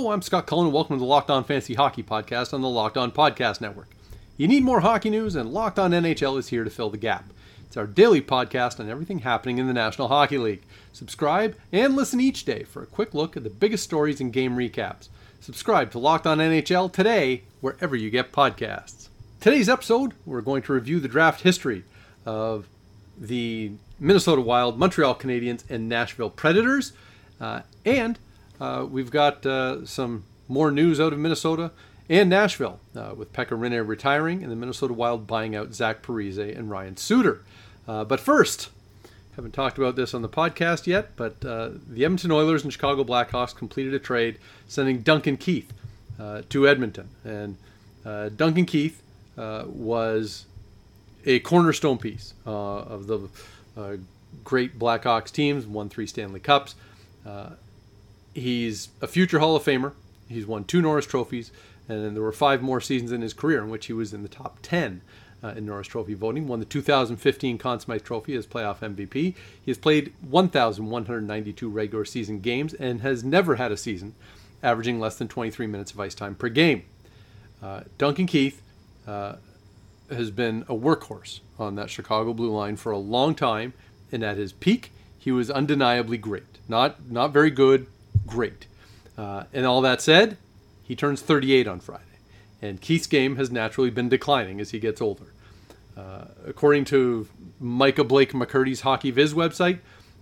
Hello, I'm Scott Cullen, and welcome to the Locked On Fantasy Hockey Podcast on the Locked On Podcast Network. You need more hockey news, and Locked On NHL is here to fill the gap. It's our daily podcast on everything happening in the National Hockey League. Subscribe and listen each day for a quick look at the biggest stories and game recaps. Subscribe to Locked On NHL today, wherever you get podcasts. Today's episode, we're going to review the draft history of the Minnesota Wild, Montreal Canadiens, and Nashville Predators, and we've got some more news out of Minnesota and Nashville, with Pekka Rinne retiring and the Minnesota Wild buying out Zach Parise and Ryan Suter. But first, haven't talked about this on the podcast yet, but the Edmonton Oilers and Chicago Blackhawks completed a trade sending Duncan Keith to Edmonton. And Duncan Keith was a cornerstone piece of the great Blackhawks teams, won 3 Stanley Cups. He's a future Hall of Famer. He's won 2 Norris Trophies, and then there were 5 more seasons in his career in which he was in the top 10 in Norris Trophy voting. Won the 2015 Conn Smythe Trophy as playoff MVP. He has played 1,192 regular season games and has never had a season averaging less than 23 minutes of ice time per game. Duncan Keith has been a workhorse on that Chicago Blue Line for a long time, and at his peak, he was undeniably great. Not very good, great. And all that said, he turns 38 on Friday, and Keith's game has naturally been declining as he gets older. According to Micah Blake McCurdy's Hockey Viz website,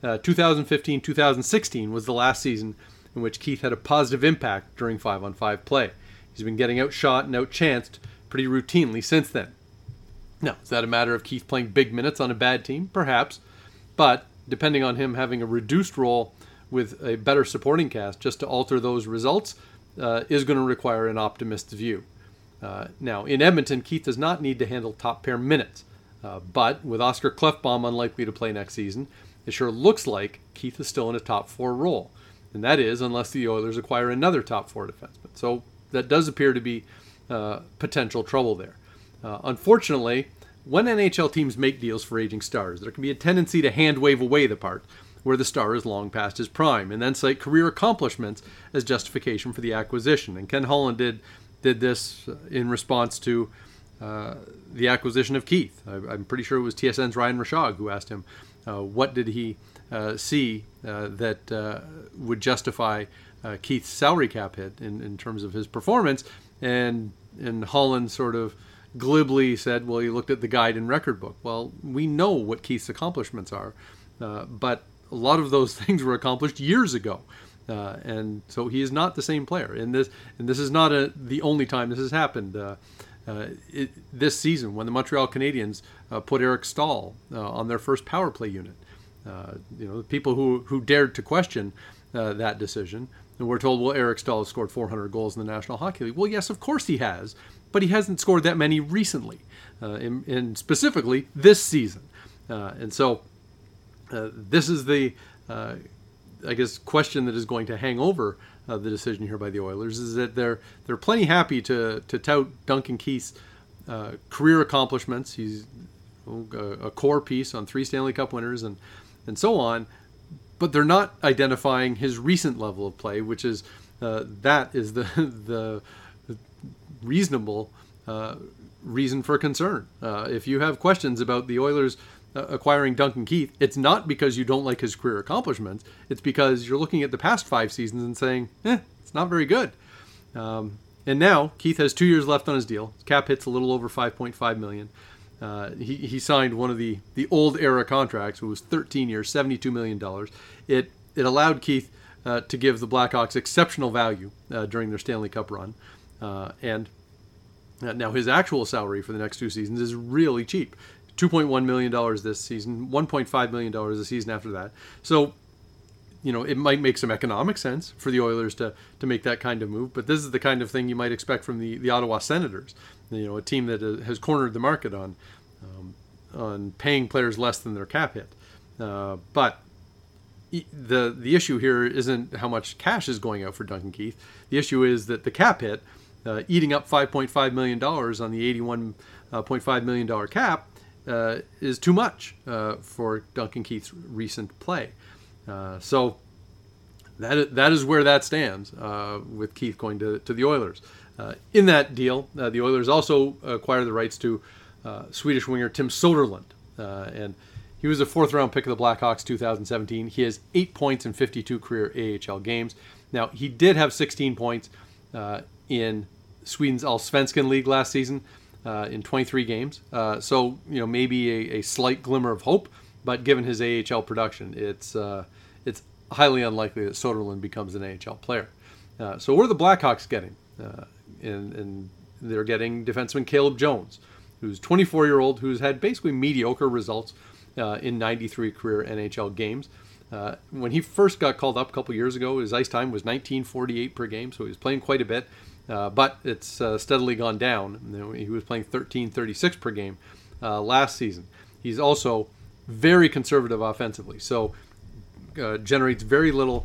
2015-2016 was the last season in which Keith had a positive impact during 5-on-5 play. He's been getting outshot and outchanced pretty routinely since then. Now, is that a matter of Keith playing big minutes on a bad team? Perhaps, but depending on him having a reduced role with a better supporting cast just to alter those results is going to require an optimist's view. Now, in Edmonton, Keith does not need to handle top pair minutes, but with Oscar Klefbom unlikely to play next season, it sure looks like Keith is still in a top 4 role, and that is unless the Oilers acquire another top 4 defenseman. So that does appear to be potential trouble there. Unfortunately, when NHL teams make deals for aging stars, there can be a tendency to hand-wave away the part where the star is long past his prime, and then cite career accomplishments as justification for the acquisition. And Ken Holland did this in response to the acquisition of Keith. I'm pretty sure it was TSN's Ryan Rishaug who asked him what did he see that would justify Keith's salary cap hit in terms of his performance, and Holland sort of glibly said, well, he looked at the guide and record book. Well, we know what Keith's accomplishments are, but a lot of those things were accomplished years ago. And so he is not the same player. And this is not the only time this has happened. This season, when the Montreal Canadiens put Eric Stahl on their first power play unit, the people who dared to question that decision, and we're told, well, Eric Stahl has scored 400 goals in the National Hockey League. Well, yes, of course he has, but he hasn't scored that many recently, and specifically this season. And so this is the, question that is going to hang over the decision here by the Oilers, is that they're plenty happy to tout Duncan Keith's career accomplishments. He's a core piece on 3 Stanley Cup winners and so on, but they're not identifying his recent level of play, which is that is the reasonable reason for concern. If you have questions about the Oilers acquiring Duncan Keith, it's not because you don't like his career accomplishments. It's because you're looking at the past 5 seasons and saying, it's not very good. And now Keith has 2 years left on his deal. His cap hit's a little over $5.5 million. He signed one of the old era contracts. It was 13 years, $72 million. It allowed Keith to give the Blackhawks exceptional value during their Stanley Cup run. And now his actual salary for the next 2 seasons is really cheap. $2.1 million this season, $1.5 million the season after that. So, it might make some economic sense for the Oilers to make that kind of move, but this is the kind of thing you might expect from the Ottawa Senators, a team that has cornered the market on paying players less than their cap hit. But the issue here isn't how much cash is going out for Duncan Keith. The issue is that the cap hit, eating up $5.5 million on the $81.5 million cap, is too much for Duncan Keith's recent play. So that is where that stands with Keith going to the Oilers. In that deal, the Oilers also acquired the rights to Swedish winger Tim Soderlund, and he was a fourth-round pick of the Blackhawks 2017. He has 8 points in 52 career AHL games. Now, he did have 16 points in Sweden's Allsvenskan League last season in 23 games. So, maybe a slight glimmer of hope, but given his AHL production, it's highly unlikely that Soderlund becomes an AHL player. So what are the Blackhawks getting? And they're getting defenseman Caleb Jones, who's 24-year-old, who's had basically mediocre results in 93 career NHL games. When he first got called up a couple years ago, his ice time was 19:48 per game, so he was playing quite a bit, but it's steadily gone down. He was playing 13:36 per game last season. He's also very conservative offensively, so generates very little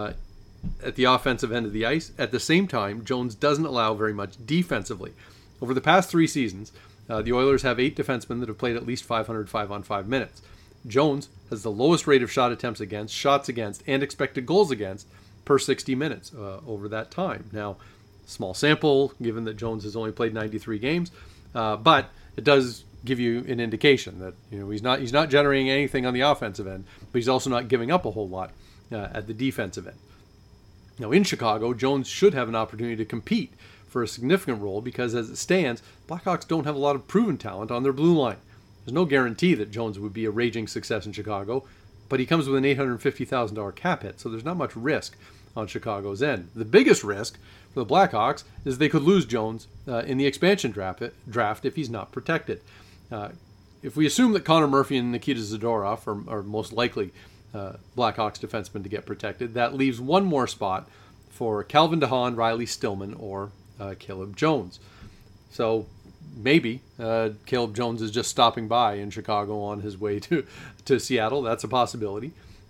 at the offensive end of the ice. At the same time, Jones doesn't allow very much defensively. Over the past 3 seasons, the Oilers have 8 defensemen that have played at least 500 5-on-5 minutes. Jones has the lowest rate of shot attempts against, shots against, and expected goals against per 60 minutes over that time. Now, small sample, given that Jones has only played 93 games, but it does give you an indication that he's not generating anything on the offensive end, but he's also not giving up a whole lot at the defensive end. Now, in Chicago, Jones should have an opportunity to compete for a significant role because, as it stands, Blackhawks don't have a lot of proven talent on their blue line. There's no guarantee that Jones would be a raging success in Chicago, but he comes with an $850,000 cap hit, so there's not much risk on Chicago's end. The biggest risk for the Blackhawks is they could lose Jones in the expansion draft if he's not protected. If we assume that Connor Murphy and Nikita Zadorov are most likely Blackhawks defensemen to get protected, that leaves one more spot for Calvin DeHaan, Riley Stillman, or Caleb Jones. So maybe Caleb Jones is just stopping by in Chicago on his way to Seattle. That's a possibility.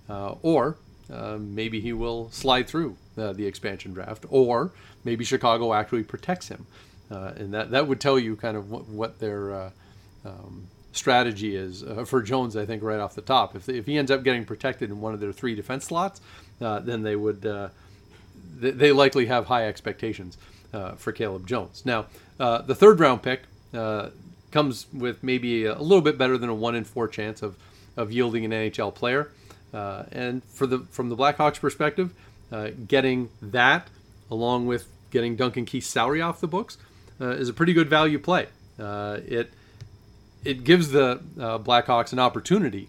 Or maybe he will slide through the expansion draft. Or maybe Chicago actually protects him. And that would tell you kind of what their strategy is for Jones, I think, right off the top. If he ends up getting protected in one of their 3 defense slots, then they would they likely have high expectations for Caleb Jones. Now, the 3rd round pick comes with maybe a little bit better than a 1 in 4 chance of yielding an NHL player. And from the Blackhawks' perspective, getting that along with getting Duncan Keith's salary off the books is a pretty good value play. It gives the Blackhawks an opportunity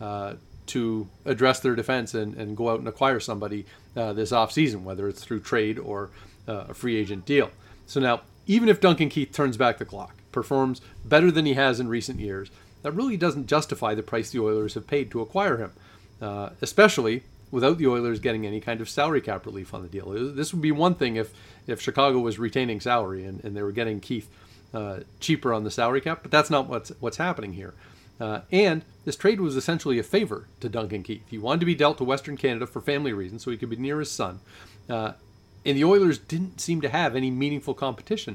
to address their defense and go out and acquire somebody this offseason, whether it's through trade or a free agent deal. So now, even if Duncan Keith turns back the clock, performs better than he has in recent years, that really doesn't justify the price the Oilers have paid to acquire him, especially without the Oilers getting any kind of salary cap relief on the deal. This would be one thing if Chicago was retaining salary and they were getting Keith cheaper on the salary cap, but that's not what's happening here. And this trade was essentially a favor to Duncan Keith. He wanted to be dealt to Western Canada for family reasons so he could be near his son. And the Oilers didn't seem to have any meaningful competition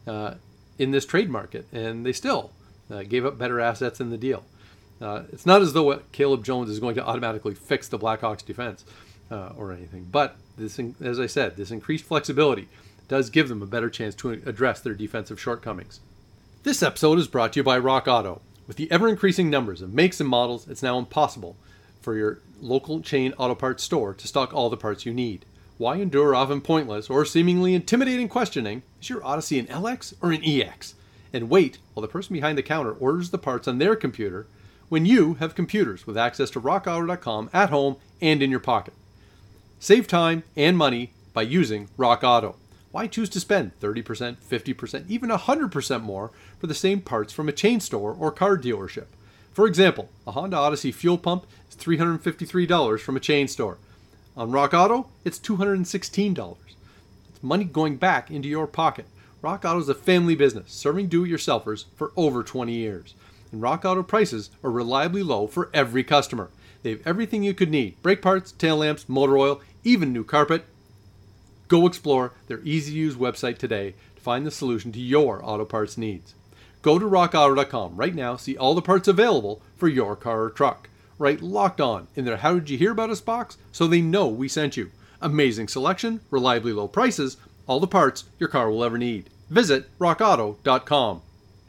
in this trade market, and they still gave up better assets in the deal. It's not as though Caleb Jones is going to automatically fix the Blackhawks defense or anything, but this, as I said, this increased flexibility does give them a better chance to address their defensive shortcomings. This episode is brought to you by Rock Auto. With the ever-increasing numbers of makes and models, it's now impossible for your local chain auto parts store to stock all the parts you need. Why endure often pointless or seemingly intimidating questioning? Is your Odyssey an LX or an EX? And wait while the person behind the counter orders the parts on their computer when you have computers with access to rockauto.com at home and in your pocket. Save time and money by using Rock Auto. Why choose to spend 30%, 50%, even 100% more for the same parts from a chain store or car dealership? For example, a Honda Odyssey fuel pump is $353 from a chain store. On Rock Auto, it's $216. It's money going back into your pocket. Rock Auto is a family business serving do-it-yourselfers for over 20 years. And Rock Auto prices are reliably low for every customer. They have everything you could need: brake parts, tail lamps, motor oil, even new carpet. Go explore their easy-to-use website today to find the solution to your auto parts needs. Go to rockauto.com right now, see all the parts available for your car or truck. Write Locked On in their How Did You Hear About Us box so they know we sent you. Amazing selection, reliably low prices, all the parts your car will ever need. Visit rockauto.com.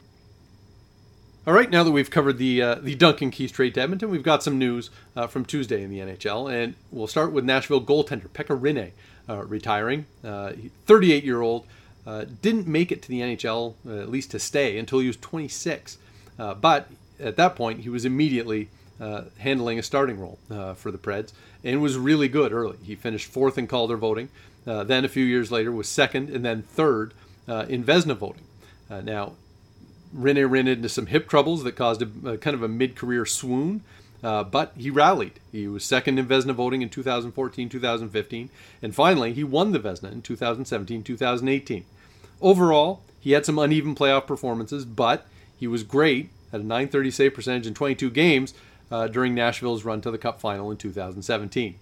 All right, now that we've covered the Duncan Keith trade to Edmonton, we've got some news from Tuesday in the NHL, and we'll start with Nashville goaltender Pekka Rinne retiring. 38-year-old, didn't make it to the NHL, at least to stay, until he was 26. But at that point, he was immediately handling a starting role for the Preds, and was really good early. He finished fourth in Calder voting, then a few years later was second, and then third in Vezina voting. Now, Rinne ran into some hip troubles that caused a kind of a mid-career swoon, but he rallied. He was second in Vezina voting in 2014, 2015, and finally he won the Vezina in 2017, 2018. Overall, he had some uneven playoff performances, but he was great at a .930 save percentage in 22 games during Nashville's run to the Cup final in 2017.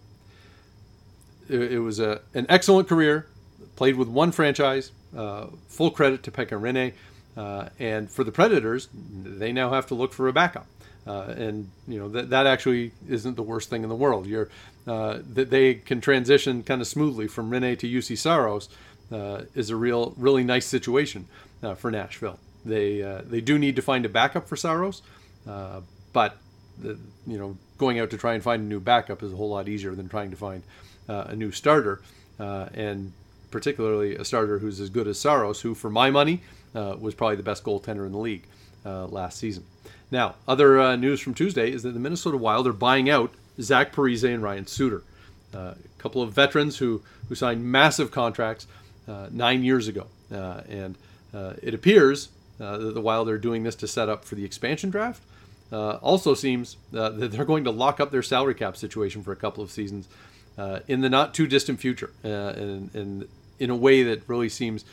It was an excellent career, played with one franchise, full credit to Pekka Rinne. And for the Predators, they now have to look for a backup, and that actually isn't the worst thing in the world. That they can transition kind of smoothly from Rinne to Juuse Saros is a really nice situation for Nashville. They do need to find a backup for Saros, but going out to try and find a new backup is a whole lot easier than trying to find a new starter, and particularly a starter who's as good as Saros, who, for my money, was probably the best goaltender in the league last season. Now, other news from Tuesday is that the Minnesota Wild are buying out Zach Parise and Ryan Suter, a couple of veterans who signed massive contracts 9 years ago. And it appears that the Wild are doing this to set up for the expansion draft. Also seems that they're going to lock up their salary cap situation for a couple of seasons in the not too distant future, and in a way that really seems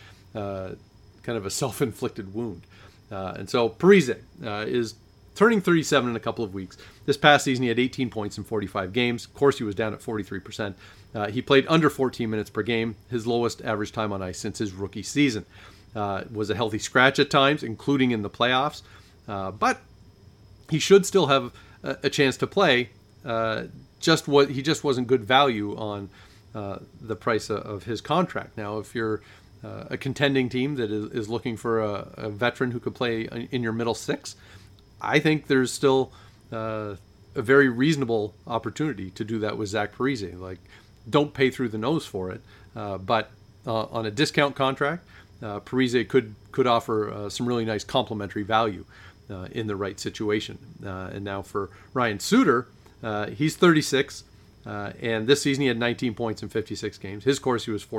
kind of a self-inflicted wound. And so Parise is turning 37 in a couple of weeks. This past season, he had 18 points in 45 games. Of course, he was down at 43%. He played under 14 minutes per game, his lowest average time on ice since his rookie season. Was a healthy scratch at times, including in the playoffs. But he should still have a chance to play. He just wasn't good value on the price of his contract. Now, if you're a contending team that is looking for a veteran who could play in your middle six, I think there's still a very reasonable opportunity to do that with Zach Parise. Like, don't pay through the nose for it, but on a discount contract, Parise could offer some really nice complementary value in the right situation. And now for Ryan Suter, he's 36. And this season he had 19 points in 56 games. His Corsi was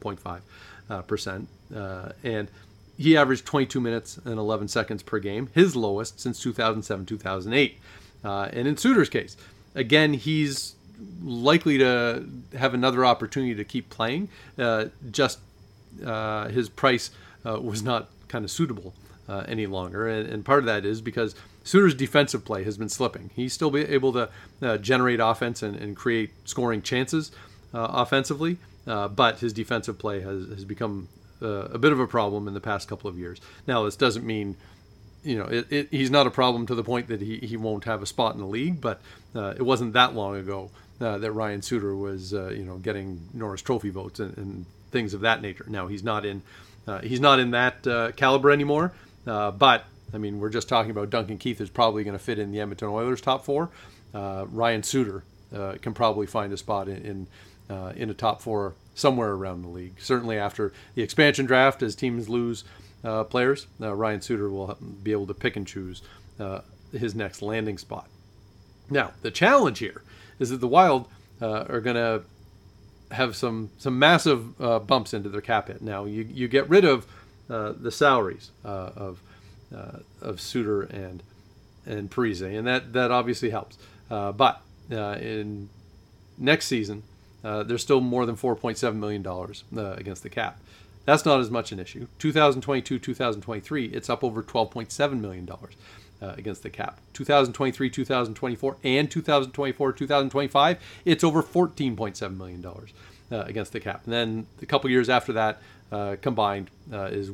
47.5%. And he averaged 22 minutes and 11 seconds per game, his lowest since 2007-2008. And in Suter's case, again, he's likely to have another opportunity to keep playing. Just his price was not kind of suitable any longer. And part of that is because Suter's defensive play has been slipping. He's still be able to generate offense and create scoring chances offensively, but his defensive play has become a bit of a problem in the past couple of years. Now, this doesn't mean he's not a problem to the point that he won't have a spot in the league, but it wasn't that long ago that Ryan Suter was getting Norris Trophy votes and things of that nature. Now, he's not in that caliber anymore, but I mean, we're just talking about Duncan Keith is probably going to fit in the Edmonton Oilers top four. Ryan Suter can probably find a spot in a top four somewhere around the league. Certainly after the expansion draft, as teams lose players, Ryan Suter will be able to pick and choose his next landing spot. Now, the challenge here is that the Wild are going to have some massive bumps into their cap hit. Now, you get rid of the salaries of Suter and Parise, and that obviously helps. But in next season, there's still more than $4.7 million against the cap. That's not as much an issue. 2022, 2023, it's up over $12.7 million against the cap. 2023, 2024, and 2024, 2025, it's over $14.7 million against the cap. And then a couple years after that, combined is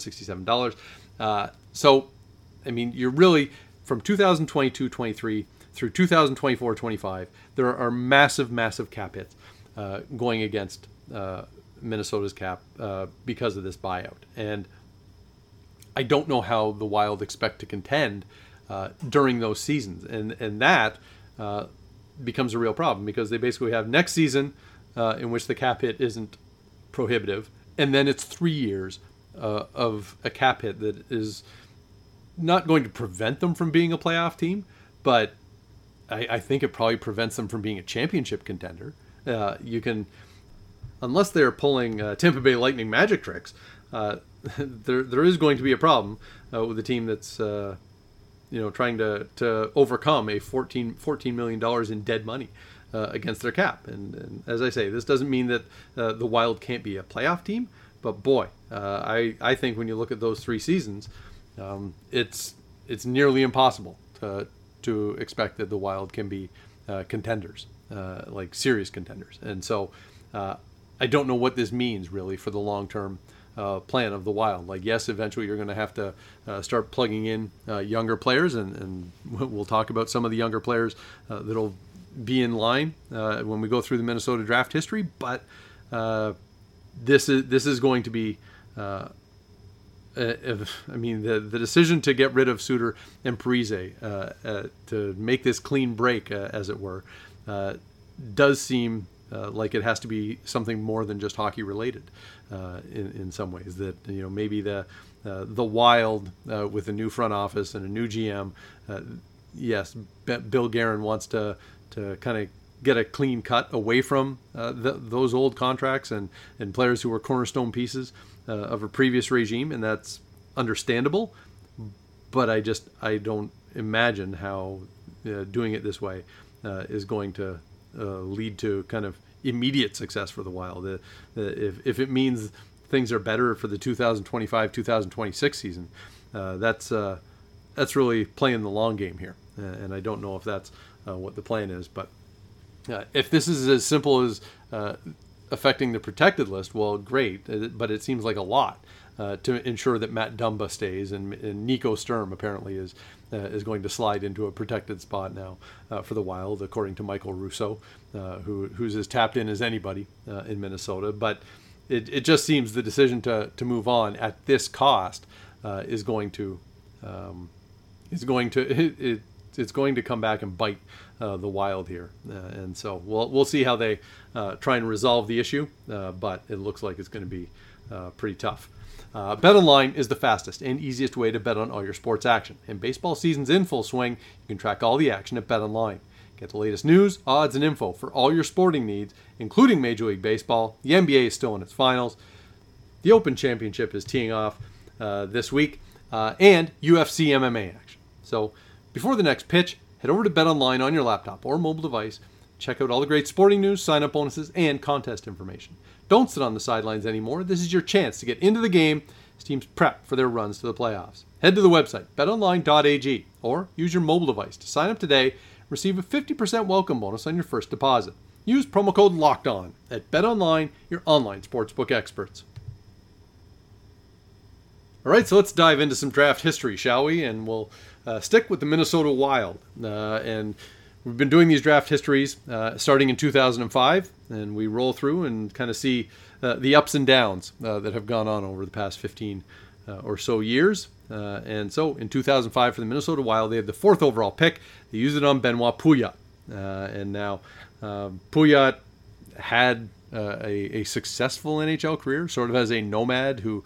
$1,666,667. So, I mean, you're really, from 2022-23 through 2024-25, there are massive cap hits going against Minnesota's cap because of this buyout. And I don't know how the Wild expect to contend during those seasons. And that becomes a real problem because they basically have next season in which the cap hit isn't prohibitive. And then it's 3 years of a cap hit that is not going to prevent them from being a playoff team, but I think it probably prevents them from being a championship contender. You can, unless they're pulling Tampa Bay Lightning magic tricks, there is going to be a problem with a team that's trying to overcome a $14 million in dead money against their cap. And as I say, this doesn't mean that the Wild can't be a playoff team, but boy, I think when you look at those 3 seasons, it's nearly impossible to expect that the Wild can be contenders, like serious contenders. And so I don't know what this means really for the long-term plan of the Wild. Like, yes, eventually you're going to have to start plugging in younger players, and we'll talk about some of the younger players that'll be in line when we go through the Minnesota draft history. But this is going to be, the decision to get rid of Suter and Parise to make this clean break, as it were, does seem like it has to be something more than just hockey related in some ways. That maybe the Wild with a new front office and a new GM, yes, Bill Guerin wants to kind of get a clean cut away from those old contracts and players who were cornerstone pieces of a previous regime, and that's understandable. But I don't imagine how doing it this way is going to lead to kind of immediate success for the Wild. If it means things are better for the 2025-2026 season, that's really playing the long game here. And I don't know if that's what the plan is. But if this is as simple as affecting the protected list, well, great. But it seems like a lot to ensure that Matt Dumba stays, and Nico Sturm apparently is going to slide into a protected spot now for the Wild, according to Michael Russo, who's as tapped in as anybody in Minnesota. But it just seems the decision to move on at this cost is going to come back and bite the Wild here, and so we'll see how they try and resolve the issue. But it looks like it's going to be pretty tough. BetOnline is the fastest and easiest way to bet on all your sports action. And baseball season's in full swing. You can track all the action at BetOnline. Get the latest news, odds, and info for all your sporting needs, including Major League Baseball. The NBA is still in its finals. The Open Championship is teeing off this week, and UFC MMA action. So before the next pitch, head over to BetOnline on your laptop or mobile device. Check out all the great sporting news, sign-up bonuses, and contest information. Don't sit on the sidelines anymore. This is your chance to get into the game as teams prep for their runs to the playoffs. Head to the website, betonline.ag, or use your mobile device to sign up today and receive a 50% welcome bonus on your first deposit. Use promo code LOCKEDON at BetOnline, your online sportsbook experts. All right, so let's dive into some draft history, shall we? And we'll stick with the Minnesota Wild. And we've been doing these draft histories starting in 2005, and we roll through and kind of see the ups and downs that have gone on over the past 15 or so years. And so in 2005 for the Minnesota Wild, they had the 4th overall pick. They used it on Benoit Pouliot. And now Pouliot had a successful NHL career, sort of as a nomad who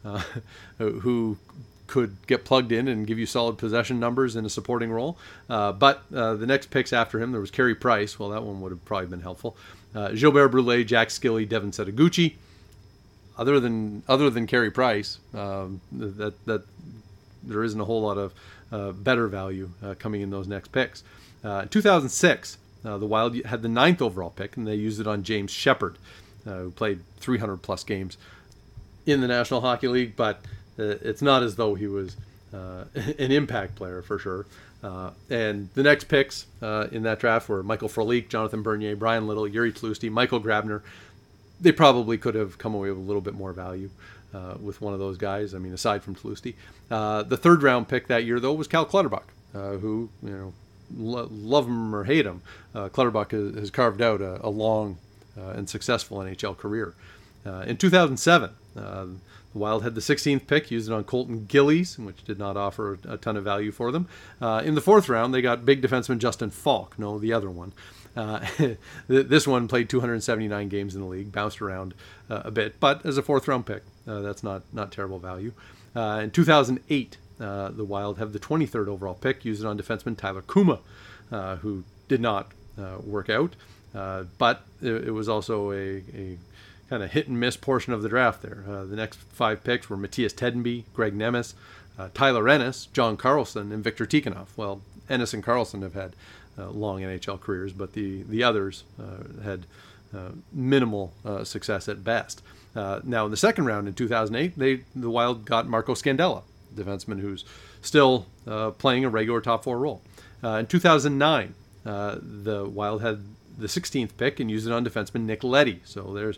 could get plugged in and give you solid possession numbers in a supporting role. But the next picks after him, there was Carey Price. Well, that one would have probably been helpful. Gilbert Brulé, Jack Skilly, Devin Setoguchi. Other than Carey Price, that there isn't a whole lot of better value coming in those next picks. In 2006, the Wild had the 9th overall pick, and they used it on James Shepard, who played 300-plus games in the National Hockey League, but it's not as though he was an impact player for sure. And the next picks in that draft were Michael Frolik, Jonathan Bernier, Brian Little, Yuri Tlusty, Michael Grabner. They probably could have come away with a little bit more value with one of those guys. I mean, aside from Tlusty. The 3rd round pick that year, though, was Cal Clutterbuck, who love him or hate him, Clutterbuck has carved out a long and successful NHL career. In 2007, the Wild had the 16th pick, used it on Colton Gillies, which did not offer a ton of value for them. In the 4th round, they got big defenseman Justin Falk, no, the other one. This one played 279 games in the league, bounced around a bit, but as a 4th round pick, that's not terrible value. In 2008, the Wild have the 23rd overall pick, used it on defenseman Tyler Kuma, who did not work out, but it was also a kind of hit and miss portion of the draft there. The next 5 picks were Matthias Tedenby, Greg Nemes, Tyler Ennis, John Carlson, and Victor Tikhonov. Well, Ennis and Carlson have had long NHL careers, but the others had minimal success at best. Now, in the 2nd round in 2008, the Wild got Marco Scandella, defenseman who's still playing a regular top 4 role. In 2009, the Wild had the 16th pick and used it on defenseman Nick Leddy. So there's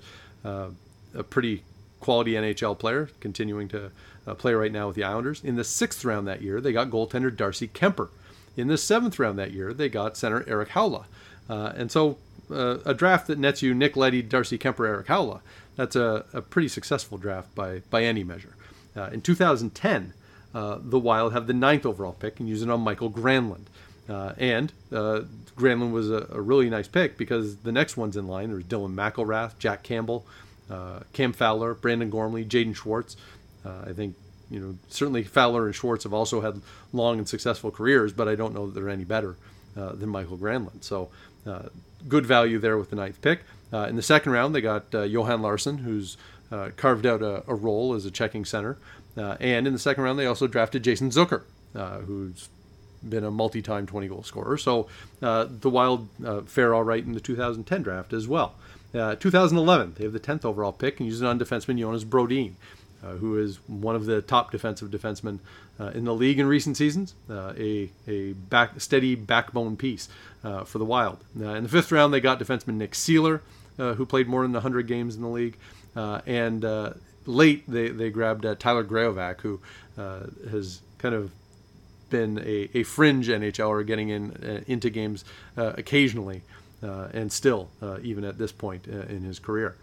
a pretty quality NHL player continuing to play right now with the Islanders. In the 6th round that year, they got goaltender Darcy Kemper. In the 7th round that year, they got center Eric Haula. And so a draft that nets you Nick Leddy, Darcy Kemper, Eric Haula, that's a pretty successful draft by any measure. In 2010, the Wild have the 9th overall pick and use it on Michael Granlund. And Granlund was a really nice pick because the next ones in line, there's Dylan McIlrath, Jack Campbell, Cam Fowler, Brandon Gormley, Jaden Schwartz. I think, certainly Fowler and Schwartz have also had long and successful careers, but I don't know that they're any better than Michael Granlund. So good value there with the 9th pick. In the 2nd round, they got Johan Larsson, who's carved out a role as a checking center. And in the 2nd round, they also drafted Jason Zucker, who's been a multi-time 20-goal scorer. So the Wild fare all right in the 2010 draft as well. 2011, they have the 10th overall pick and use it on defenseman Jonas Brodin, who is one of the top defensive defensemen in the league in recent seasons, a steady backbone piece for the Wild. In the 5th round, they got defenseman Nick Seeler, who played more than 100 games in the league. And late, they grabbed Tyler Graovac, who has kind of been a fringe NHLer, getting into games occasionally, and still, even at this point in his career.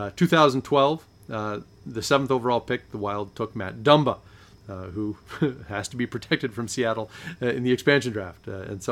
2012, the 7th overall pick, the Wild took Matt Dumba, who has to be protected from Seattle in the expansion draft.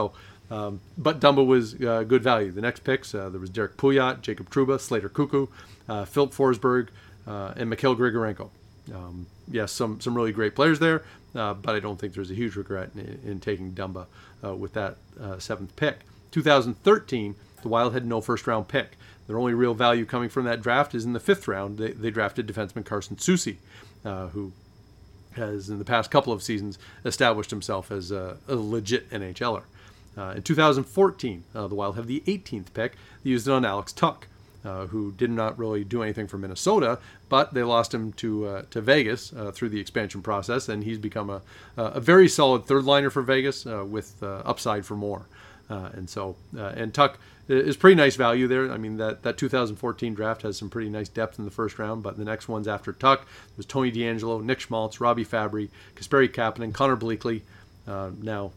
But Dumba was good value. The next picks, there was Derek Pouliot, Jacob Trouba, Slater Kuku, Philip Forsberg, and Mikhail Grigorenko. Yes, some really great players there, but I don't think there's a huge regret in taking Dumba with that 7th pick. 2013, the Wild had no first-round pick. Their only real value coming from that draft is in the 5th round. They drafted defenseman Carson Soucy, who has, in the past couple of seasons, established himself as a legit NHLer. In 2014, the Wild have the 18th pick. They used it on Alex Tuck, who did not really do anything for Minnesota, but they lost him to Vegas through the expansion process, and he's become a very solid third liner for Vegas with upside for more. And Tuck is pretty nice value there. I mean, that 2014 draft has some pretty nice depth in the 1st round, but the next ones after Tuck was Tony DeAngelo, Nick Schmaltz, Robbie Fabry, Kasperi Kapanen, Connor Bleakley. A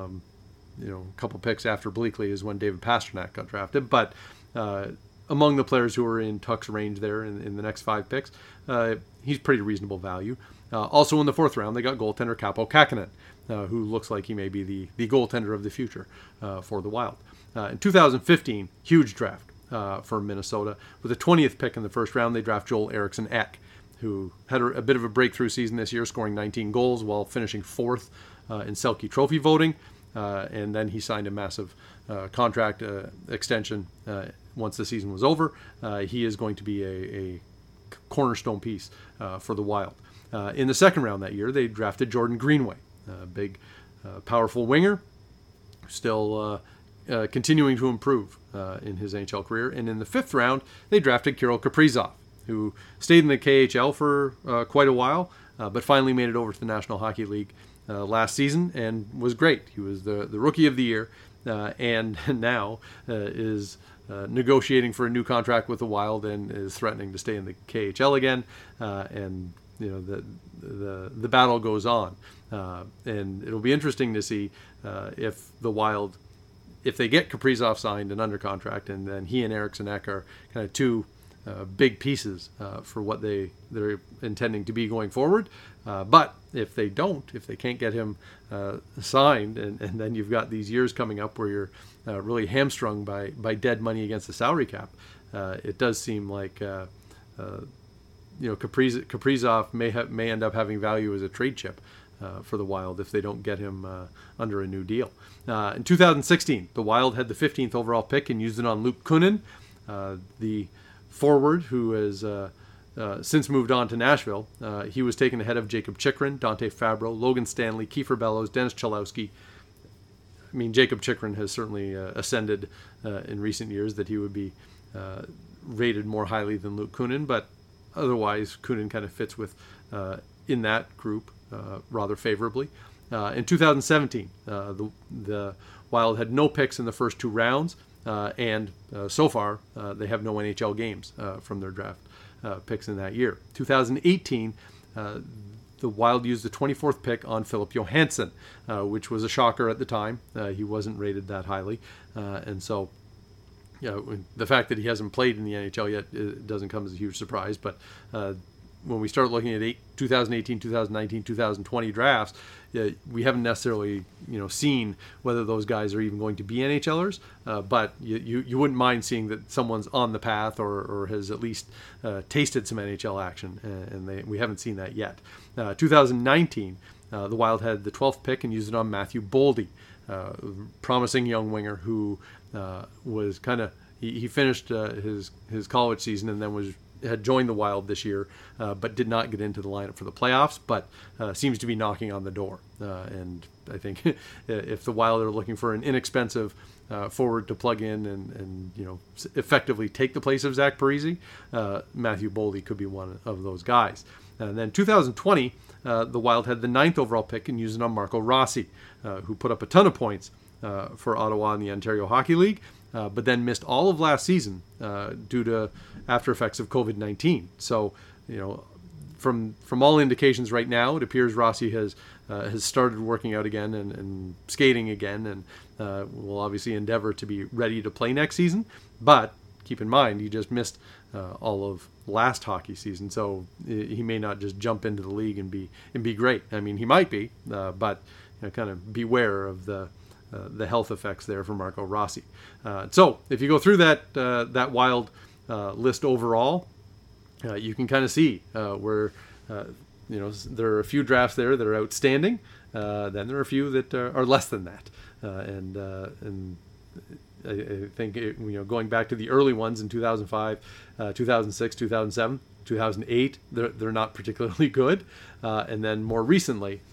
couple picks after Bleakley is when David Pastrnak got drafted, but among the players who are in Tuck's range there in the next 5 picks, he's pretty reasonable value. Also in the 4th round, they got goaltender Kaapo Kähkönen, who looks like he may be the goaltender of the future for the Wild. In 2015, huge draft for Minnesota. With the 20th pick in the 1st round, they draft Joel Eriksson Ek, who had a bit of a breakthrough season this year, scoring 19 goals while finishing 4th in Selke Trophy voting. And then he signed a massive contract extension once the season was over. He is going to be a cornerstone piece for the Wild. In the 2nd round that year, they drafted Jordan Greenway, a big, powerful winger, still continuing to improve in his NHL career. And in the 5th round, they drafted Kirill Kaprizov, who stayed in the KHL for quite a while, but finally made it over to the National Hockey League last season and was great. He was the Rookie of the Year, and now is negotiating for a new contract with the Wild and is threatening to stay in the KHL again. And the battle goes on, and it'll be interesting to see if the Wild, if they get Kaprizov signed and under contract, and then he and Eriksson Ek are kind of two big pieces for what they're intending to be going forward. But if they don't, if they can't get him signed, and then you've got these years coming up where you're really hamstrung by dead money against the salary cap, it does seem like Kaprizov may end up having value as a trade chip for the Wild if they don't get him under a new deal. In 2016, the Wild had the 15th overall pick and used it on Luke Kunin, the forward who has since moved on to Nashville. He was taken ahead of Jacob Chychrun, Dante Fabro, Logan Stanley, Kiefer Bellows, Dennis Cholowski. I mean, Jacob Chychrun has certainly ascended in recent years, that he would be rated more highly than Luke Kunin, but otherwise Kunin kind of fits with in that group rather favorably. In 2017, the Wild had no picks in the first two rounds, and so far they have no NHL games from their draft picks in that year. 2018, the Wild used the 24th pick on Philip Johansson, which was a shocker at the time. He wasn't rated that highly, and so the fact that he hasn't played in the NHL yet, it doesn't come as a huge surprise. But when we start looking at 2018, 2019, 2020 drafts, we haven't necessarily seen whether those guys are even going to be NHLers. But you wouldn't mind seeing that someone's on the path or has at least tasted some NHL action, and we haven't seen that yet. 2019, the Wild had the 12th pick and used it on Matthew Boldy, promising young winger who was kind of he finished his college season and then had joined the Wild this year, but did not get into the lineup for the playoffs, but seems to be knocking on the door. And I think if the Wild are looking for an inexpensive forward to plug in and effectively take the place of Zach Parise, Matthew Boldy could be one of those guys. And then 2020, the Wild had the 9th overall pick and used it on Marco Rossi, who put up a ton of points for Ottawa in the Ontario Hockey League, but then missed all of last season due to after effects of COVID-19. So, from all indications right now, it appears Rossi has started working out again and skating again, and will obviously endeavor to be ready to play next season. But keep in mind, he just missed all of last hockey season, so he may not just jump into the league and be great. I mean, he might be, but kind of beware of the health effects there for Marco Rossi. So if you go through that Wild list overall, you can kind of see where there are a few drafts there that are outstanding. Then there are a few that are less than that, and I think going back to the early ones in 2005, 2006, 2007, 2008, they're not particularly good, and then more recently,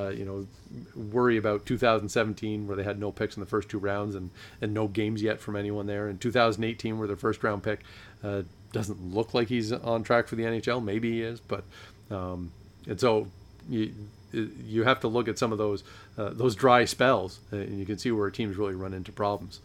worry about 2017 where they had no picks in the first two rounds and no games yet from anyone there. In 2018, where their first round pick doesn't look like he's on track for the NHL. Maybe he is, but and so you have to look at some of those dry spells, and you can see where teams really run into problems.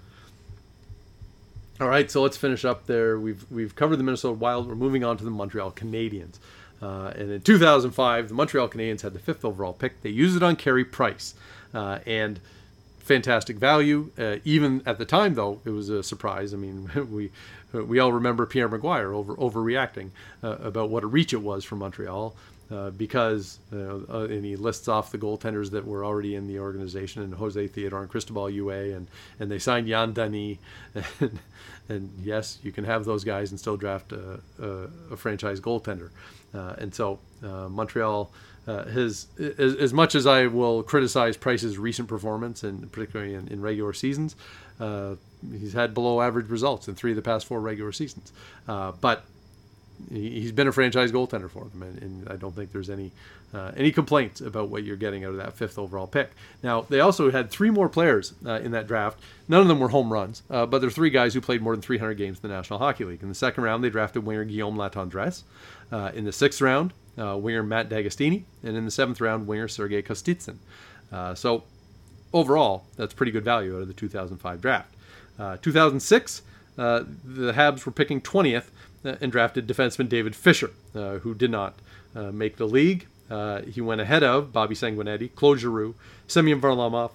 All right, so let's finish up there. We've covered the Minnesota Wild. We're moving on to the Montreal Canadiens. And in 2005, the Montreal Canadiens had the 5th overall pick. They used it on Carey Price, and fantastic value. Even at the time, though, it was a surprise. I mean, we all remember Pierre Maguire overreacting about what a reach it was for Montreal, because and he lists off the goaltenders that were already in the organization, and Jose Theodore and Cristobal Huet, and they signed Jan Denis, and yes, you can have those guys and still draft a franchise goaltender. And so Montreal has, as much as I will criticize Price's recent performance, and particularly in regular seasons, he's had below average results in 3 of the past 4 regular seasons. But he's been a franchise goaltender for them, and I don't think there's any complaints about what you're getting out of that 5th overall pick. Now, they also had 3 more players in that draft. None of them were home runs, but they're 3 guys who played more than 300 games in the National Hockey League. In the 2nd round, they drafted winger Guillaume Latendresse. In the 6th round, winger Matt D'Agostini, and in the 7th round, winger Sergei Kostitsyn. So overall, that's pretty good value out of the 2005 draft. 2006, the Habs were picking 20th, and drafted defenseman David Fisher, who did not make the league. He went ahead of Bobby Sanguinetti, Claude Giroux, Semyon Varlamov,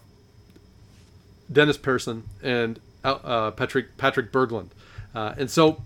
Dennis Persson, and Patrick Berglund. And so,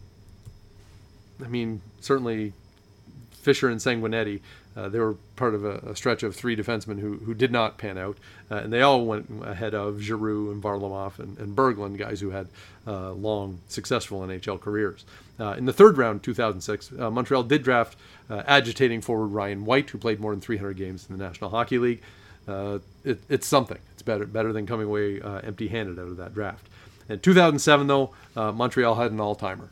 I mean, certainly Fisher and Sanguinetti, they were part of a stretch of three defensemen who did not pan out. And they all went ahead of Giroux and Varlamov and Berglund, guys who had long, successful NHL careers. In the third round, 2006, Montreal did draft agitating forward Ryan White, who played more than 300 games in the National Hockey League. It's something. It's better than coming away empty-handed out of that draft. In 2007, though, Montreal had an all-timer,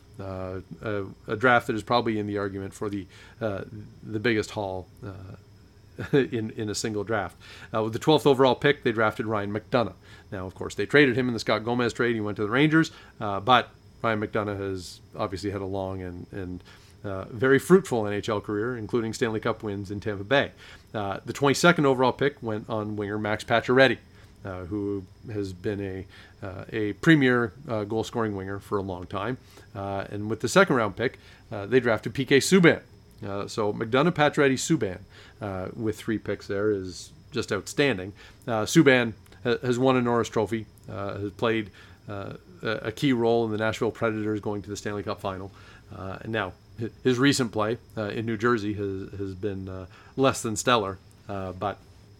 a draft that is probably in the argument for the biggest haul in a single draft. With the 12th overall pick, they drafted Ryan McDonagh. Now, of course, they traded him in the Scott Gomez trade. He went to the Rangers, but Ryan McDonagh has obviously had a long and very fruitful NHL career, including Stanley Cup wins in Tampa Bay. The 22nd overall pick went on winger Max Pacioretty, who has been a premier goal-scoring winger for a long time. And with the second round pick, they drafted PK Subban. So McDonagh, Pacioretty, Subban with 3 picks there is just outstanding. Subban has won a Norris Trophy, has played a key role in the Nashville Predators going to the Stanley Cup Final. And now his recent play in New Jersey has been less than stellar, but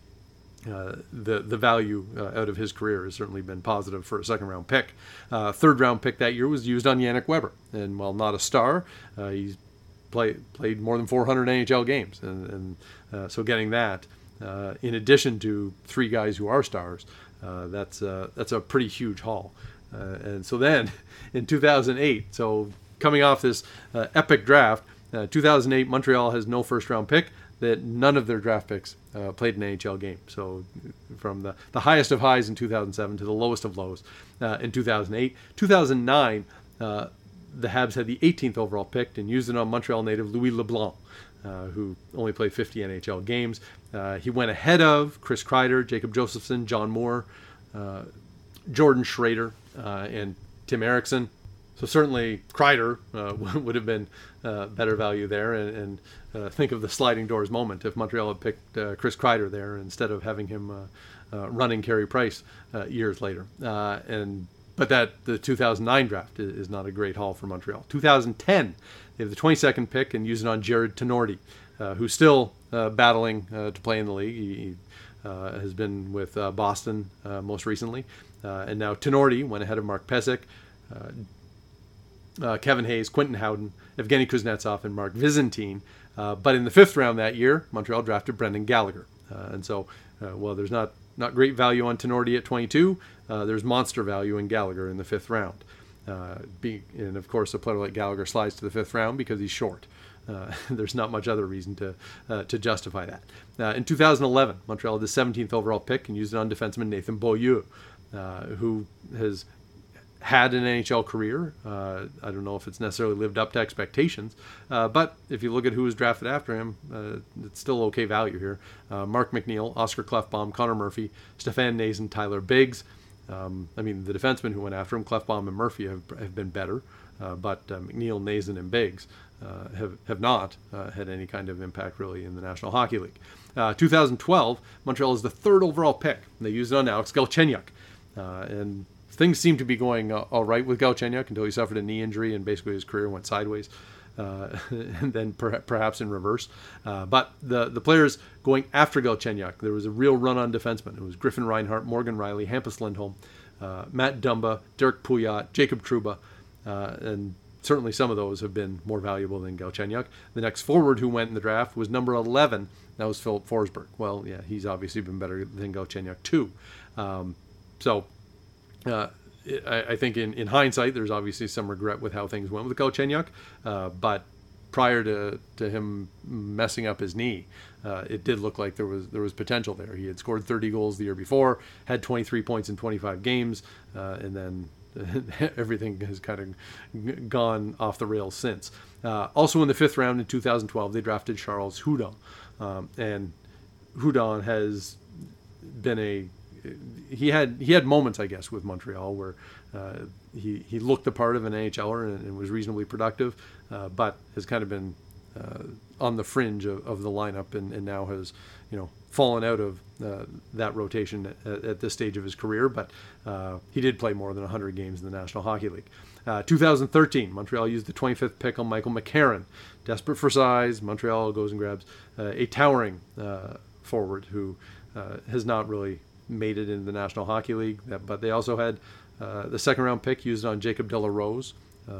the value out of his career has certainly been positive for a second-round pick. Third round pick that year was used on Yannick Weber, and while not a star, he's played more than 400 NHL games, and so getting that in addition to 3 guys who are stars, that's a pretty huge haul. And so then in 2008, so coming off this epic draft, 2008 Montreal has no first-round pick. That none of their draft picks played an NHL game. So from the highest of highs in 2007 to the lowest of lows in 2008. 2009, the Habs had the 18th overall pick and used it on Montreal native Louis Leblanc, who only played 50 NHL games. He went ahead of Chris Kreider, Jacob Josephson, John Moore, Jordan Schrader, and Tim Erickson. So certainly Kreider would have been better value there, and think of the sliding doors moment if Montreal had picked Chris Kreider there instead of having him running Carey Price years later. But the 2009 draft is not a great haul for Montreal. 2010, they have the 22nd pick and use it on Jared Tenorti, who's still battling to play in the league. He has been with Boston most recently, and now Tenorti went ahead of Mark Pysyk, Kevin Hayes, Quentin Howden, Evgeny Kuznetsov, and Mark Vizentine. But in the 5th round that year, Montreal drafted Brendan Gallagher. And so, while there's not great value on Tenorti at 22, there's monster value in Gallagher in the 5th round. And of course, a player like Gallagher slides to the 5th round because he's short. There's not much other reason to justify that. In 2011, Montreal had the 17th overall pick and used it on defenseman Nathan Beaulieu, who has had an NHL career. I don't know if it's necessarily lived up to expectations, but if you look at who was drafted after him, it's still okay value here. Mark McNeil, Oscar Klefbom, Connor Murphy, Stefan Nazen, Tyler Biggs. I mean, the defensemen who went after him, Klefbom and Murphy, have been better, but McNeil, Nazen, and Biggs have not had any kind of impact really in the National Hockey League. 2012, Montreal is the 3rd overall pick. They used it on Alex Galchenyuk, and things seemed to be going all right with Galchenyuk until he suffered a knee injury and basically his career went sideways, and then perhaps in reverse. But the players going after Galchenyuk, there was a real run on defensemen. It was Griffin Reinhart, Morgan Riley, Hampus Lindholm, Matt Dumba, Dirk Pouliot, Jacob Trouba, and certainly some of those have been more valuable than Galchenyuk. The next forward who went in the draft was number 11. That was Philip Forsberg. Well, yeah, he's obviously been better than Galchenyuk too. I think in hindsight, there's obviously some regret with how things went with Galchenyuk, but prior to him messing up his knee, it did look like there was potential there. He had scored 30 goals the year before, had 23 points in 25 games, and then everything has kind of gone off the rails since. Also in the 5th round in 2012, they drafted Charles Hudon, and Hudon has been he had moments, I guess, with Montreal where he looked the part of an NHLer and was reasonably productive. but has kind of been on the fringe of the lineup, and now has fallen out of that rotation at this stage of his career. But he did play more than 100 games in the National Hockey League. 2013, Montreal used the 25th pick on Michael McCarron. Desperate for size, Montreal goes and grabs a towering forward who has not really made it in the National Hockey League. But they also had the second round pick used on Jacob de la Rose,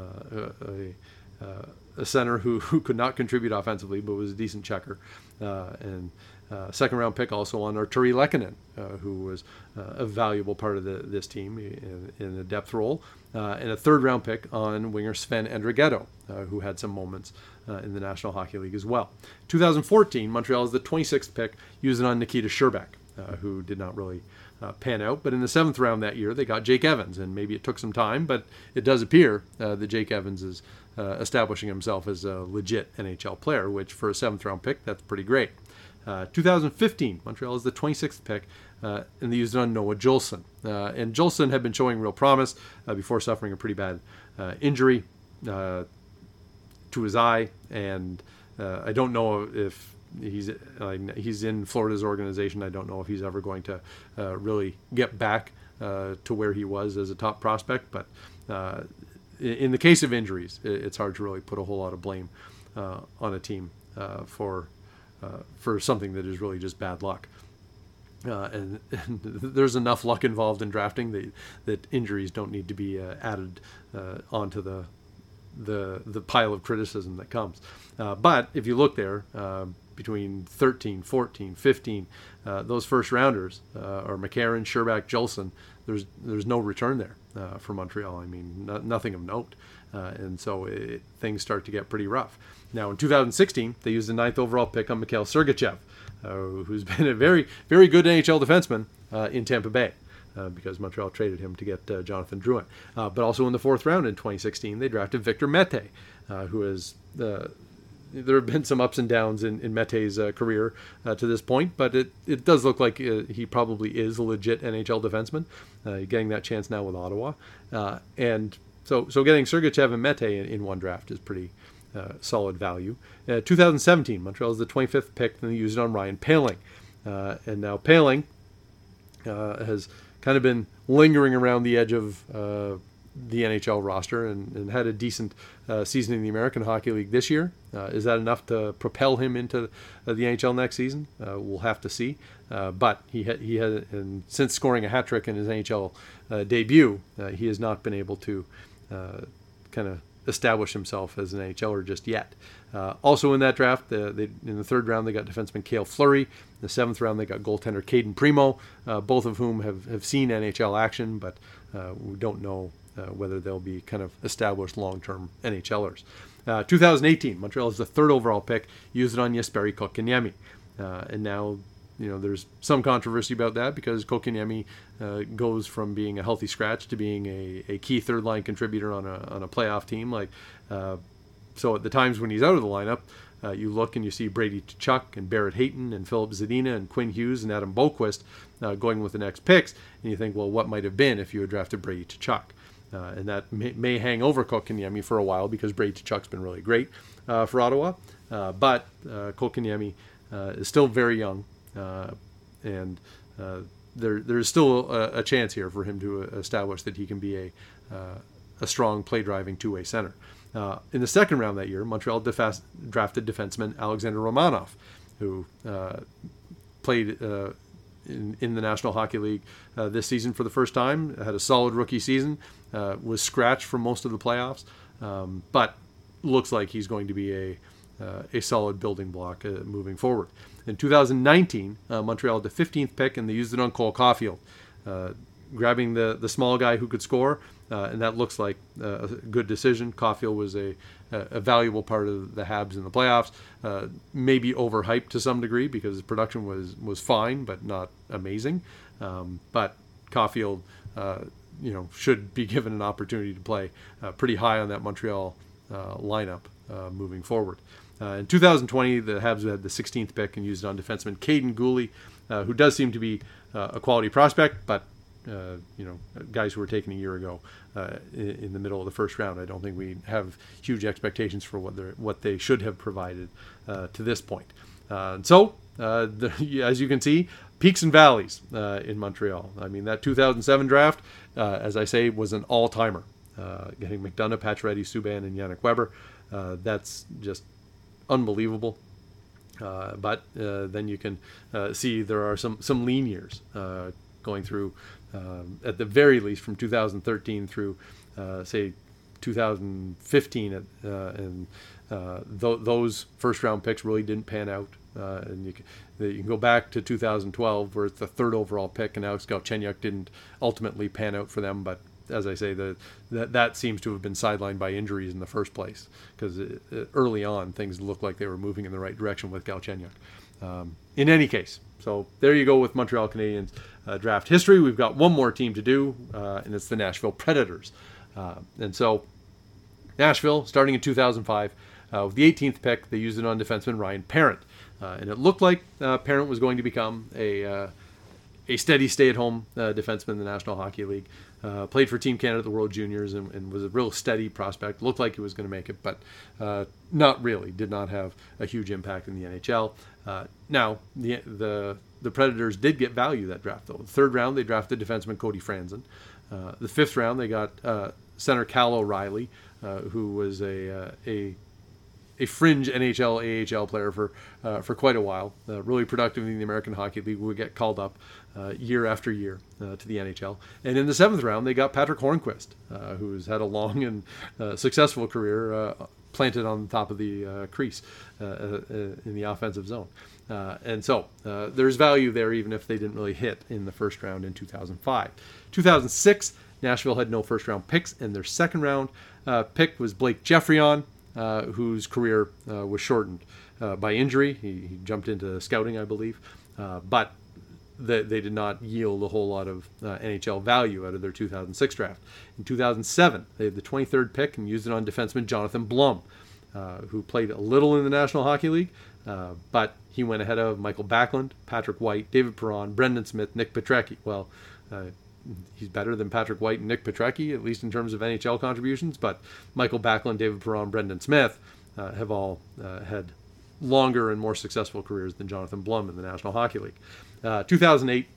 a center who could not contribute offensively but was a decent checker, and second round pick also on Arturi Lehkonen, who was a valuable part of this team in a depth role, and a third round pick on winger Sven Andrighetto, who had some moments in the National Hockey League as well. 2014, Montreal is the 26th pick, using on Nikita Scherbak, who did not really pan out. But in the 7th round that year, they got Jake Evans, and maybe it took some time, but it does appear that Jake Evans is establishing himself as a legit NHL player, which for a 7th round pick, that's pretty great. 2015, Montreal is the 26th pick, and they used it on Noah Juulsen. And Juulsen had been showing real promise before suffering a pretty bad injury to his eye, and I don't know if he's in Florida's organization. I don't know if he's ever going to really get back to where he was as a top prospect, but in the case of injuries, it's hard to really put a whole lot of blame on a team for something that is really just bad luck. And there's enough luck involved in drafting that injuries don't need to be added onto the pile of criticism that comes. But if you look there, between 13, 14, 15, those first rounders are McCarron, Scherbak, Juulsen. There's no return there for Montreal. I mean, nothing of note. And so things start to get pretty rough. Now, in 2016, they used the 9th overall pick on Mikhail Sergachev, who's been a very, very good NHL defenseman in Tampa Bay, because Montreal traded him to get Jonathan Drouin. But also in the 4th round in 2016, they drafted Victor Mete, who is... there have been some ups and downs in Mete's career to this point, but it does look like he probably is a legit NHL defenseman, getting that chance now with Ottawa. And so getting Sergachev and Mete in one draft is pretty solid value. 2017, Montreal is the 25th pick, and they used it on Ryan Poehling. And now Poehling has kind of been lingering around the edge of the NHL roster and had a decent season in the American Hockey League this year. Is that enough to propel him into the NHL next season? We'll have to see. But he had, and since scoring a hat trick in his NHL debut, he has not been able to kind of establish himself as an NHLer just yet. Also in that draft, in the 3rd round, they got defenseman Cale Fleury. In the 7th round, they got goaltender Caden Primo, both of whom have seen NHL action, but we don't know whether they'll be kind of established long-term NHLers. 2018, Montreal is the 3rd overall pick, used it on Jesperi Kotkaniemi. And now, there's some controversy about that because Kotkaniemi goes from being a healthy scratch to being a key third-line contributor on a playoff team. So at the times when he's out of the lineup, you look and you see Brady Tkachuk and Barrett Hayton and Philip Zadina and Quinn Hughes and Adam Boqvist going with the next picks, and you think, well, what might have been if you had drafted Brady Tkachuk? And that may hang over Kotkaniemi for a while because Brady Tkachuk's been really great for Ottawa. But Kotkaniemi is still very young, and there's still a chance here for him to establish that he can be a strong play-driving two-way center. In the 2nd round that year, Montreal drafted defenseman Alexander Romanov, who played in the National Hockey League this season for the first time, had a solid rookie season, was scratched for most of the playoffs, but looks like he's going to be a solid building block moving forward. In 2019, Montreal had the 15th pick, and they used it on Cole Caulfield, grabbing the small guy who could score, and that looks like a good decision. Caulfield was a valuable part of the Habs in the playoffs, maybe overhyped to some degree because his production was fine but not amazing. But Caulfield, should be given an opportunity to play pretty high on that Montreal lineup moving forward. In 2020, the Habs had the 16th pick and used it on defenseman Caden Gooley, who does seem to be a quality prospect, but guys who were taken a year ago in the middle of the first round. I don't think we have huge expectations for what they should have provided to this point. As you can see, peaks and valleys in Montreal. I mean, that 2007 draft, as I say, was an all-timer. Getting McDonough, Pacioretty, Subban, and Yannick Weber, that's just unbelievable. But then you can see there are some lean years going through, at the very least, from 2013 through, say, 2015, and those first-round picks really didn't pan out. And you can go back to 2012, where it's the third overall pick, and Alex Galchenyuk didn't ultimately pan out for them, but as I say, that seems to have been sidelined by injuries in the first place, because early on things looked like they were moving in the right direction with Galchenyuk. In any case, so there you go with Montreal Canadiens draft history. We've got one more team to do, and it's the Nashville Predators. And so Nashville, starting in 2005, with the 18th pick, they used it on defenseman Ryan Parent. And it looked like Parent was going to become a steady stay-at-home defenseman in the National Hockey League. Played for Team Canada at the World Juniors and was a real steady prospect. Looked like he was going to make it, but not really. Did not have a huge impact in the NHL. Now, the Predators did get value that draft, though. The third round, they drafted defenseman Cody Franzen. The fifth round, they got center Cal O'Reilly, who was a fringe NHL, AHL player for quite a while. Really productive in the American Hockey League. Would get called up year after year to the NHL. And in the seventh round, they got Patrick Hornqvist, who's had a long and successful career planted on the top of the crease in the offensive zone. And so there's value there, even if they didn't really hit in the first round in 2005. 2006, Nashville had no first-round picks, and their second-round pick was Blake Geoffrion, whose career was shortened by injury. He jumped into scouting, I believe, but they did not yield a whole lot of NHL value out of their 2006 draft. In 2007, they had the 23rd pick and used it on defenseman Jonathan Blum, who played a little in the National Hockey League, but he went ahead of Michael Backlund, Patrick White, David Perron, Brendan Smith, Nick Petrecki. Well, he's better than Patrick White and Nick Petrecki, at least in terms of NHL contributions, but Michael Backlund, David Perron, Brendan Smith have all had longer and more successful careers than Jonathan Blum in the National Hockey League. 2008,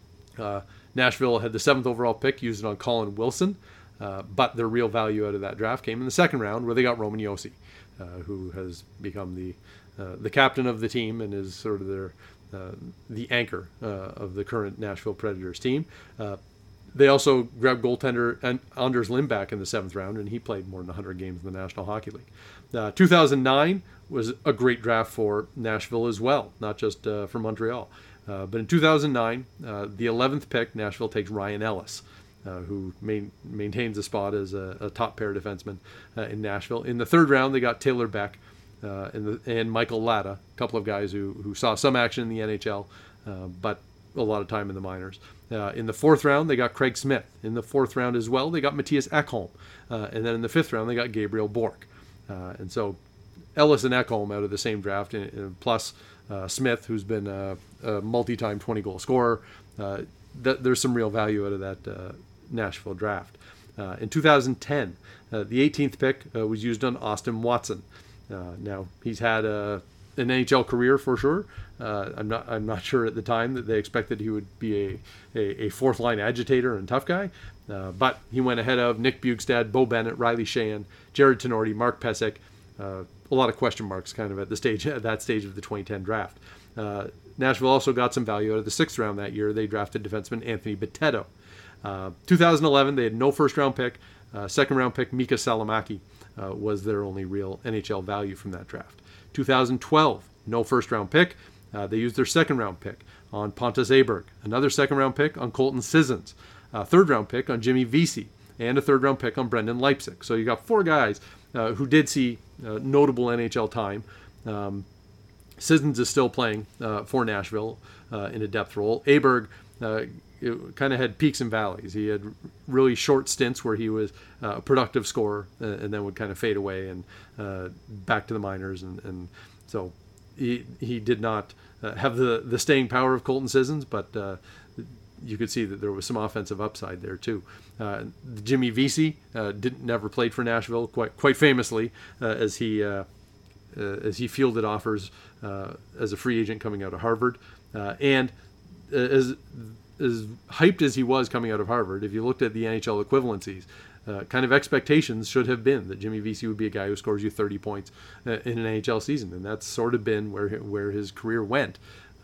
Nashville had the 7th overall pick, used it on Colin Wilson, but their real value out of that draft came in the second round, where they got Roman Josi, who has become the captain of the team and is sort of the anchor of the current Nashville Predators team. They also grabbed goaltender Anders Lindback in the 7th round, and he played more than 100 games in the National Hockey League. 2009 was a great draft for Nashville as well, not just for Montreal. But in 2009, the 11th pick, Nashville takes Ryan Ellis, who maintains a spot as a top pair defenseman in Nashville. In the 3rd round, they got Taylor Beck and Michael Latta, a couple of guys who saw some action in the NHL, but a lot of time in the minors. In the 4th round, they got Craig Smith. In the 4th round as well, they got Matthias Ekholm. And then in the 5th round, they got Gabriel Bourque. And so Ellis and Ekholm out of the same draft, plus Smith, who's been a multi-time 20-goal scorer. There's some real value out of that Nashville draft. In 2010, the 18th pick was used on Austin Watson. Now, he's had an NHL career for sure. I'm not sure at the time that they expected he would be a fourth line agitator and tough guy, but he went ahead of Nick Bjugstad, Bo Bennett, Riley Sheahan, Jared Tenorti, Mark Pysyk. A lot of question marks kind of at that stage of the 2010 draft. Nashville also got some value out of the 6th round that year. They drafted defenseman Anthony Bitetto. 2011, they had no first round pick. 2nd round pick Mika Salamaki was their only real NHL value from that draft. 2012, no first round pick. They used their 2nd round pick on Pontus Aberg, another 2nd round pick on Colton Sissons, a 3rd round pick on Jimmy Vesey, and a 3rd round pick on Brendan Leipzig. So you got 4 guys who did see notable NHL time. Sissons is still playing for Nashville in a depth role. Aberg kind of had peaks and valleys. He had really short stints where he was a productive scorer and then would kind of fade away and back to the minors. And so he did not have the staying power of Colton Sissons, but you could see that there was some offensive upside there too. Jimmy Vesey never played for Nashville, quite famously, as he fielded offers as a free agent coming out of Harvard, and as hyped as he was coming out of Harvard, if you looked at the NHL equivalencies, kind of expectations should have been that Jimmy Vesey would be a guy who scores you 30 points in an NHL season, and that's sort of been where his career went.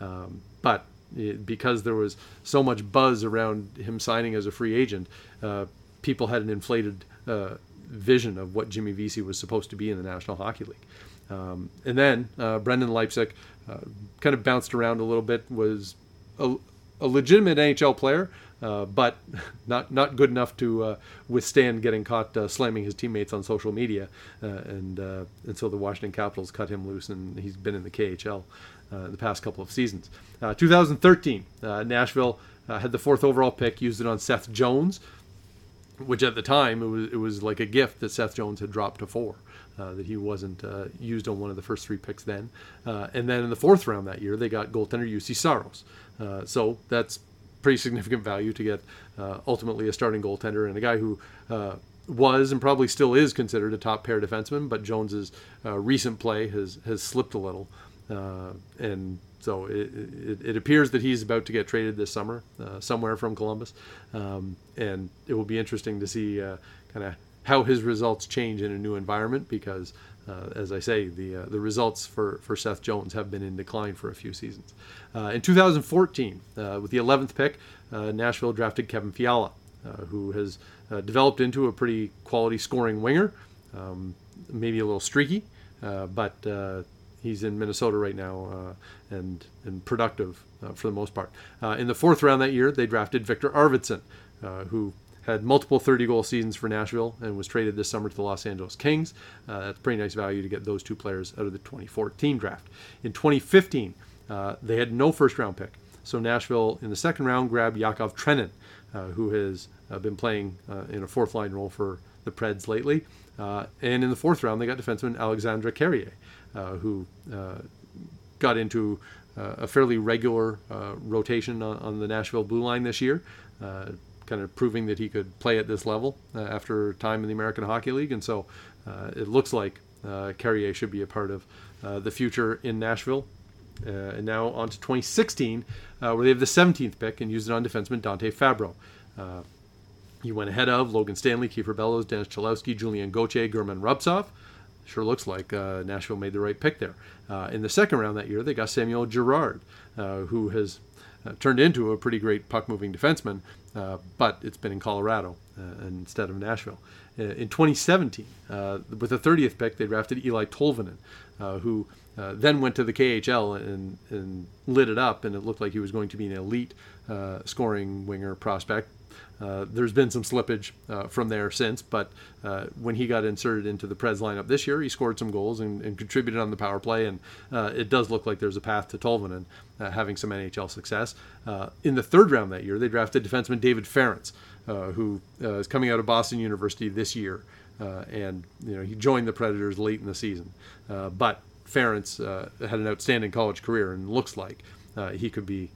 But because there was so much buzz around him signing as a free agent, people had an inflated vision of what Jimmy Vesey was supposed to be in the National Hockey League. And then Brendan Leipsic kind of bounced around a little bit, was a legitimate NHL player, but not good enough to withstand getting caught slamming his teammates on social media, and so the Washington Capitals cut him loose, and he's been in the KHL the past couple of seasons. 2013, Nashville had the 4th overall pick, used it on Seth Jones, which at the time it was like a gift that Seth Jones had dropped to 4. That he wasn't used on one of the first 3 picks then. And then in the 4th round that year, they got goaltender UC Saros. So that's pretty significant value to get ultimately a starting goaltender and a guy who was and probably still is considered a top pair defenseman, but Jones's recent play has slipped a little. And so it appears that he's about to get traded this summer somewhere from Columbus. And it will be interesting to see kind of how his results change in a new environment, because as I say, the results for Seth Jones have been in decline for a few seasons. In 2014, with the 11th pick, Nashville drafted Kevin Fiala, who has developed into a pretty quality scoring winger, maybe a little streaky, but he's in Minnesota right now and productive for the most part. In the 4th round that year, they drafted Victor Arvidsson, who had multiple 30-goal seasons for Nashville and was traded this summer to the Los Angeles Kings. That's pretty nice value to get those 2 players out of the 2014 draft. In 2015, they had no first-round pick. So Nashville, in the 2nd round, grabbed Yakov Trenin, who has been playing in a 4th-line role for the Preds lately. And in the 4th round, they got defenseman Alexandre Carrier, who got into a fairly regular rotation on the Nashville blue line this year, kind of proving that he could play at this level after time in the American Hockey League. And so it looks like Carrier should be a part of the future in Nashville. And now on to 2016, where they have the 17th pick and used it on defenseman Dante Fabro. He went ahead of Logan Stanley, Kiefer Bellows, Dennis Cholowski, Julian Gauthier, German Rubtsov. Sure looks like Nashville made the right pick there. In the 2nd round that year, they got Samuel Girard, who has turned into a pretty great puck-moving defenseman, but it's been in Colorado instead of Nashville. In 2017, with the 30th pick, they drafted Eli Tolvanen, who then went to the KHL and lit it up, and it looked like he was going to be an elite scoring winger prospect. There's been some slippage from there since, but when he got inserted into the Preds lineup this year, he scored some goals and contributed on the power play, and it does look like there's a path to Tolvanen having some NHL success. In the 3rd round that year, they drafted defenseman David Ference, who is coming out of Boston University this year, and he joined the Predators late in the season. But Ference had an outstanding college career and looks like he could be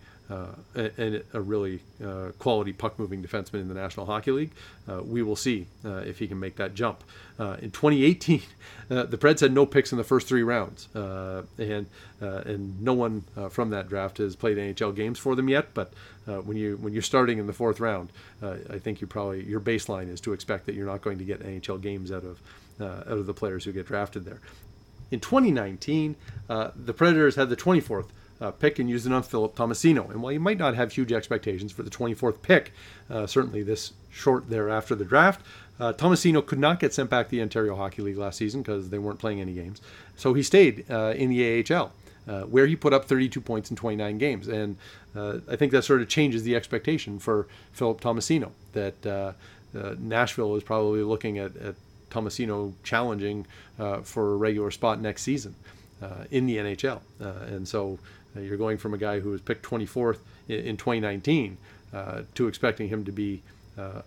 a really quality puck-moving defenseman in the National Hockey League. We will see if he can make that jump. In 2018, the Preds had no picks in the first 3 rounds, and no one from that draft has played NHL games for them yet. But when you're starting in the 4th round, I think your baseline is to expect that you're not going to get NHL games out of the players who get drafted there. In 2019, the Predators had the 24th pick and used it on Philip Tomasino. And while you might not have huge expectations for the 24th pick, certainly this short there after the draft, Tomasino could not get sent back to the Ontario Hockey League last season because they weren't playing any games. So he stayed in the AHL, where he put up 32 points in 29 games. And I think that sort of changes the expectation for Philip Tomasino, that Nashville is probably looking at Tomasino challenging for a regular spot next season in the NHL. And so you're going from a guy who was picked 24th in 2019 to expecting him to be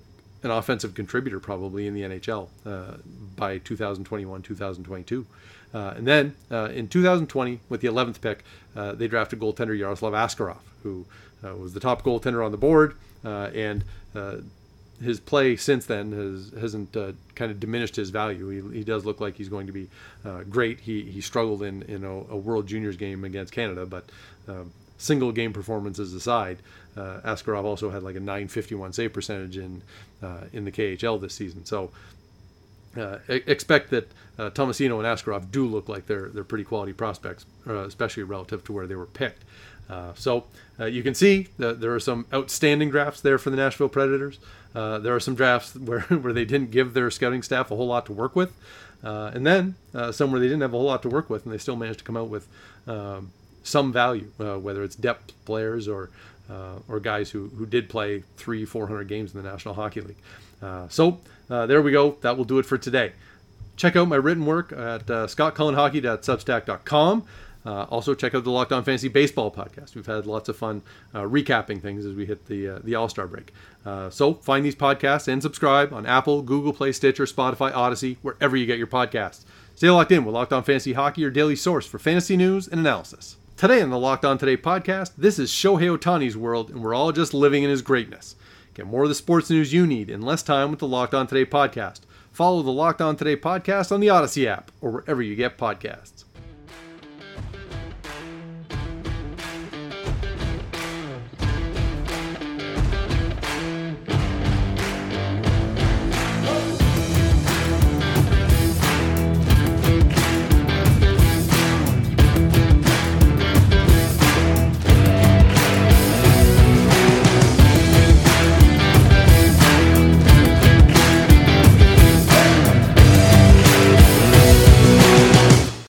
an offensive contributor probably in the NHL by 2021, 2022. And then in 2020, with the 11th pick, they drafted goaltender Yaroslav Askarov, who was the top goaltender on the board, and his play since then hasn't kind of diminished his value. He does look like he's going to be great. He struggled in a World Juniors game against Canada, but single game performances aside, Askarov also had like a .951 save percentage in the KHL this season. So expect that Tomasino and Askarov do look like they're pretty quality prospects, especially relative to where they were picked. So you can see that there are some outstanding drafts there for the Nashville Predators. There are some drafts where they didn't give their scouting staff a whole lot to work with. And then some where they didn't have a whole lot to work with, and they still managed to come out with some value, whether it's depth players or guys who did play 300-400 games in the National Hockey League. So there we go. That will do it for today. Check out my written work at scottcullenhockey.substack.com. Also, check out the Locked On Fantasy Baseball podcast. We've had lots of fun recapping things as we hit the All-Star break. So find these podcasts and subscribe on Apple, Google Play, Stitcher, Spotify, Odyssey, wherever you get your podcasts. Stay locked in with Locked On Fantasy Hockey, your daily source for fantasy news and analysis. Today on the Locked On Today podcast, this is Shohei Ohtani's world, and we're all just living in his greatness. Get more of the sports news you need in less time with the Locked On Today podcast. Follow the Locked On Today podcast on the Odyssey app or wherever you get podcasts.